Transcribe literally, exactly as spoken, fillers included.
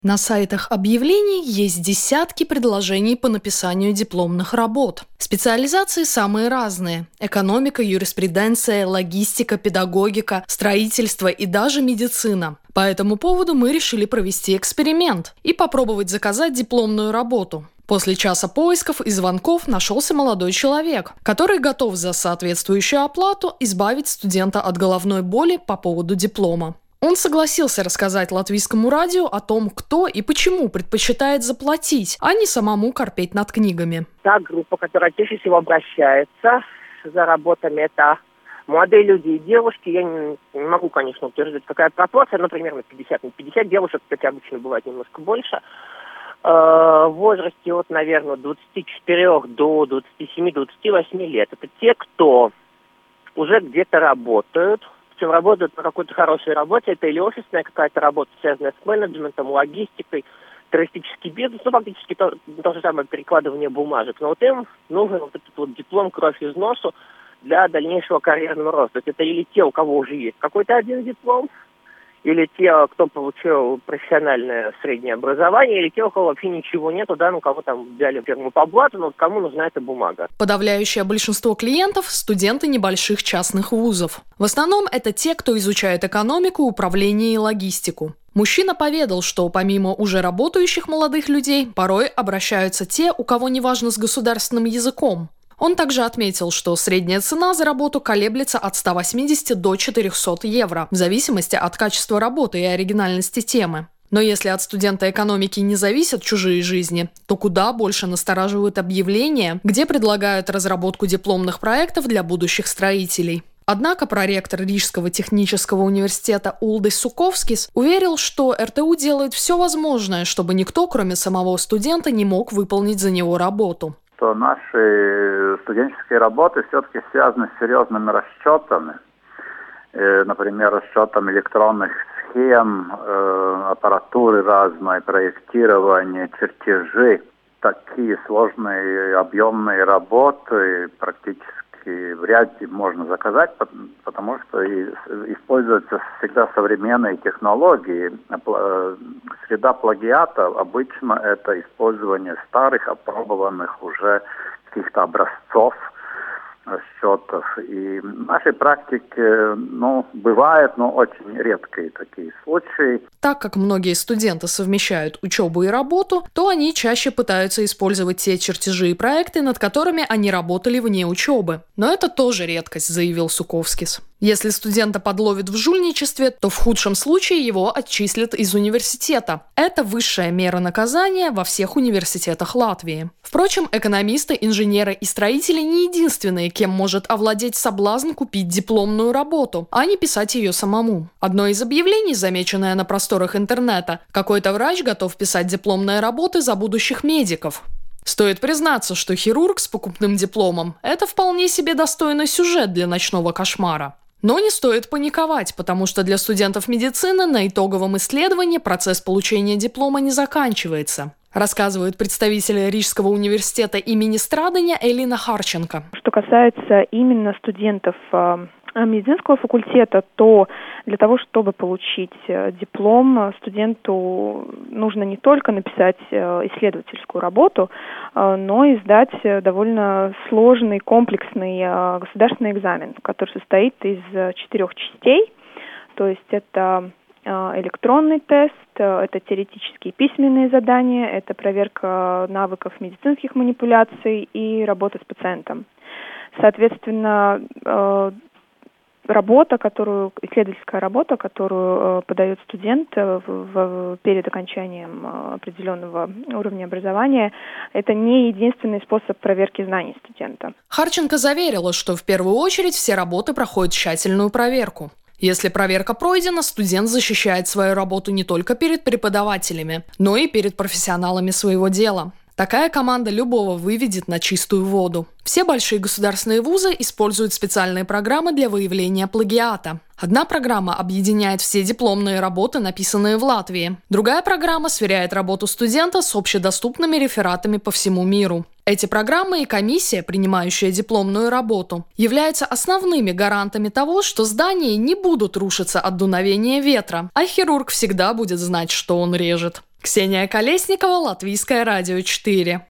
На сайтах объявлений есть десятки предложений по написанию дипломных работ. Специализации самые разные – экономика, юриспруденция, логистика, педагогика, строительство и даже медицина. По этому поводу мы решили провести эксперимент и попробовать заказать дипломную работу. После часа поисков и звонков нашелся молодой человек, который готов за соответствующую оплату избавить студента от головной боли по поводу диплома. Он согласился рассказать латвийскому радио о том, кто и почему предпочитает заплатить, а не самому корпеть над книгами. Та группа, которая чаще всего обращается за работами, это молодые люди и девушки. Я не, не могу, конечно, утверждать, какая пропорция, но примерно пятьдесят на пятьдесят. Девушек, кстати, обычно бывает немножко больше. В возрасте от, наверное, двадцати четырёх до двадцати семи - двадцати восьми лет. Это те, кто уже где-то работают, причем работают на какой-то хорошей работе. Это или офисная какая-то работа, связанная с менеджментом, логистикой, туристический бизнес, ну, фактически то, то же самое перекладывание бумажек. Но вот им нужен вот этот вот диплом «Кровь из носу» для дальнейшего карьерного роста. То есть это или те, у кого уже есть какой-то один диплом, или те, кто получил профессиональное среднее образование, или те, у кого вообще ничего нету, да, ну, кого там взяли фирму по блату, но вот кому нужна эта бумага. Подавляющее большинство клиентов – студенты небольших частных вузов. В основном это те, кто изучает экономику, управление и логистику. Мужчина поведал, что помимо уже работающих молодых людей, порой обращаются те, у кого неважно с государственным языком. Он также отметил, что средняя цена за работу колеблется от ста восьмидесяти до четырехсот евро, в зависимости от качества работы и оригинальности темы. Но если от студента экономики не зависят чужие жизни, то куда больше настораживают объявления, где предлагают разработку дипломных проектов для будущих строителей. Однако проректор Рижского технического университета Улдис Суковскис уверил, что эр тэ у делает все возможное, чтобы никто, кроме самого студента, не мог выполнить за него работу. Что наши студенческие работы все-таки связаны с серьезными расчетами, например, расчетом электронных схем, аппаратуры разной, проектирования, чертежи. Такие сложные объемные работы практически вряд ли можно заказать, потому что используются всегда современные технологии. Среда плагиата обычно это использование старых, опробованных уже каких-то образцов расчетов. И в нашей практике, ну, бывают, но очень редкие такие случаи. Так как многие студенты совмещают учебу и работу, то они чаще пытаются использовать те чертежи и проекты, над которыми они работали вне учебы. Но это тоже редкость, заявил Суковскис. Если студента подловят в жульничестве, то в худшем случае его отчислят из университета. Это высшая мера наказания во всех университетах Латвии. Впрочем, экономисты, инженеры и строители не единственные, кем может овладеть соблазн купить дипломную работу, а не писать ее самому. Одно из объявлений, замеченное на просторах интернета, какой-то врач готов писать дипломные работы за будущих медиков. Стоит признаться, что хирург с покупным дипломом – это вполне себе достойный сюжет для ночного кошмара. Но не стоит паниковать, потому что для студентов медицины на итоговом исследовании процесс получения диплома не заканчивается, рассказывает представитель Рижского университета имени Страдания Элина Харченко. Что касается именно студентов медицинского факультета, то для того, чтобы получить диплом, студенту нужно не только написать исследовательскую работу, но и сдать довольно сложный, комплексный государственный экзамен, который состоит из четырех частей. То есть это электронный тест, это теоретические письменные задания, это проверка навыков медицинских манипуляций и работа с пациентом. Соответственно, работа, которую, исследовательская работа, которую э, подает студент э, в, в, перед окончанием э, определенного уровня образования, это не единственный способ проверки знаний студента. Харченко заверила, что в первую очередь все работы проходят тщательную проверку. Если проверка пройдена, студент защищает свою работу не только перед преподавателями, но и перед профессионалами своего дела. Такая команда любого выведет на чистую воду. Все большие государственные вузы используют специальные программы для выявления плагиата. Одна программа объединяет все дипломные работы, написанные в Латвии. Другая программа сверяет работу студента с общедоступными рефератами по всему миру. Эти программы и комиссия, принимающая дипломную работу, являются основными гарантами того, что здания не будут рушиться от дуновения ветра, а хирург всегда будет знать, что он режет. Ксения Колесникова, Латвийское радио четыре.